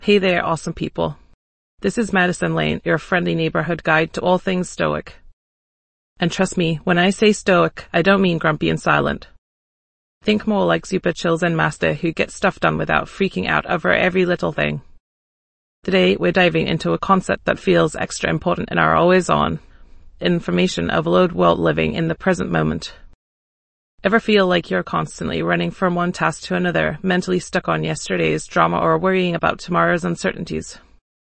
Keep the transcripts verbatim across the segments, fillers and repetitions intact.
Hey there, awesome people. This is Madison Lane, your friendly neighborhood guide to all things Stoic. And trust me, when I say Stoic, I don't mean grumpy and silent. Think more like super chill Zen master who gets stuff done without freaking out over every little thing. Today, we're diving into a concept that feels extra important in our always-on, information overload world living in the present moment. Ever feel like you're constantly running from one task to another, mentally stuck on yesterday's drama or worrying about tomorrow's uncertainties?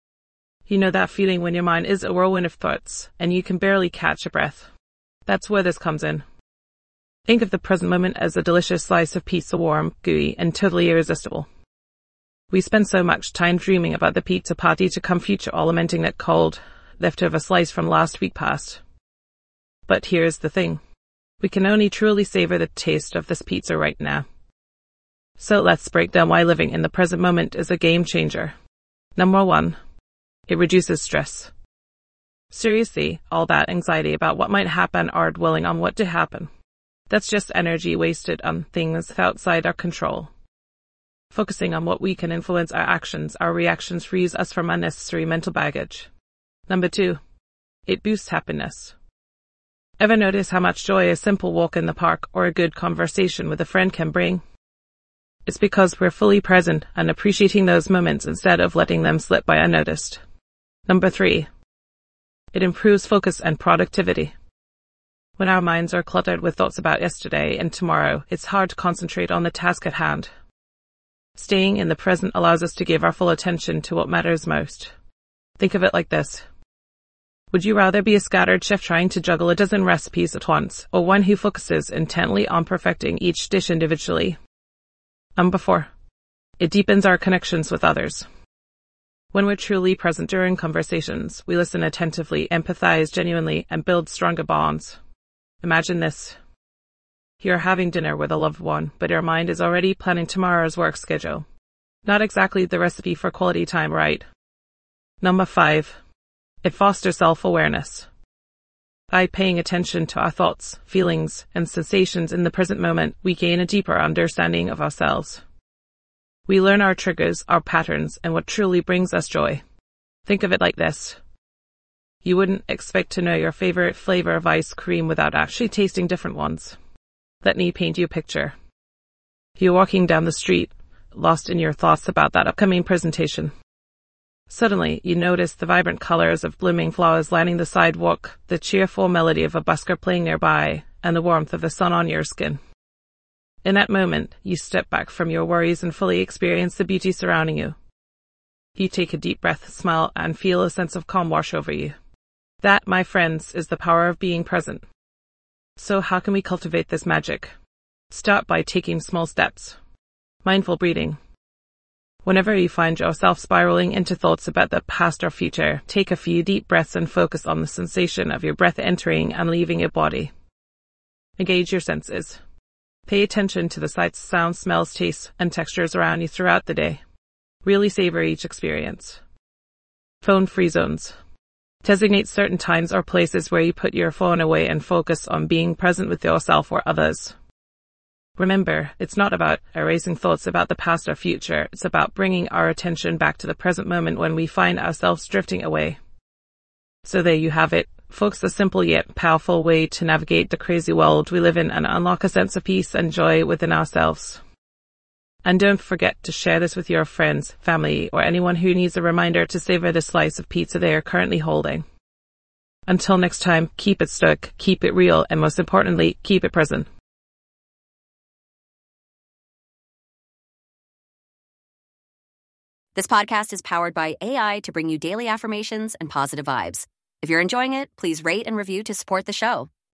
You know that feeling when your mind is a whirlwind of thoughts, and you can barely catch a breath. That's where this comes in. Think of the present moment as a delicious slice of pizza, warm, gooey, and totally irresistible. We spend so much time dreaming about the pizza party to come future, all lamenting that cold, leftover slice from last week past. But here's the thing. We can only truly savor the taste of this pizza right now. So let's break down why living in the present moment is a game changer. Number one, it reduces stress. Seriously, all that anxiety about what might happen or dwelling on what to happen. That's just energy wasted on things outside our control. Focusing on what we can influence, our actions, our reactions, frees us from unnecessary mental baggage. Number two, it boosts happiness. Ever notice how much joy a simple walk in the park or a good conversation with a friend can bring? It's because we're fully present and appreciating those moments instead of letting them slip by unnoticed. Number three, it improves focus and productivity. When our minds are cluttered with thoughts about yesterday and tomorrow, it's hard to concentrate on the task at hand. Staying in the present allows us to give our full attention to what matters most. Think of it like this. Would you rather be a scattered chef trying to juggle a dozen recipes at once, or one who focuses intently on perfecting each dish individually? Number four, it deepens our connections with others. When we're truly present during conversations, we listen attentively, empathize genuinely, and build stronger bonds. Imagine this. You're having dinner with a loved one, but your mind is already planning tomorrow's work schedule. Not exactly the recipe for quality time, right? Number five, it fosters self-awareness. By paying attention to our thoughts, feelings, and sensations in the present moment, we gain a deeper understanding of ourselves. We learn our triggers, our patterns, and what truly brings us joy. Think of it like this. You wouldn't expect to know your favorite flavor of ice cream without actually tasting different ones. Let me paint you a picture. You're walking down the street, lost in your thoughts about that upcoming presentation. Suddenly, you notice the vibrant colors of blooming flowers lining the sidewalk, the cheerful melody of a busker playing nearby, and the warmth of the sun on your skin. In that moment, you step back from your worries and fully experience the beauty surrounding you. You take a deep breath, smile, and feel a sense of calm wash over you. That, my friends, is the power of being present. So how can we cultivate this magic? Start by taking small steps. Mindful breathing. Whenever you find yourself spiraling into thoughts about the past or future, take a few deep breaths and focus on the sensation of your breath entering and leaving your body. Engage your senses. Pay attention to the sights, sounds, smells, tastes, and textures around you throughout the day. Really savor each experience. Phone-free zones. Designate certain times or places where you put your phone away and focus on being present with yourself or others. Remember, it's not about erasing thoughts about the past or future. It's about bringing our attention back to the present moment when we find ourselves drifting away. So there you have it. Folks, a simple yet powerful way to navigate the crazy world we live in and unlock a sense of peace and joy within ourselves. And don't forget to share this with your friends, family, or anyone who needs a reminder to savor the slice of pizza they are currently holding. Until next time, keep it stoic, keep it real, and most importantly, keep it present. This podcast is powered by A I to bring you daily affirmations and positive vibes. If you're enjoying it, please rate and review to support the show.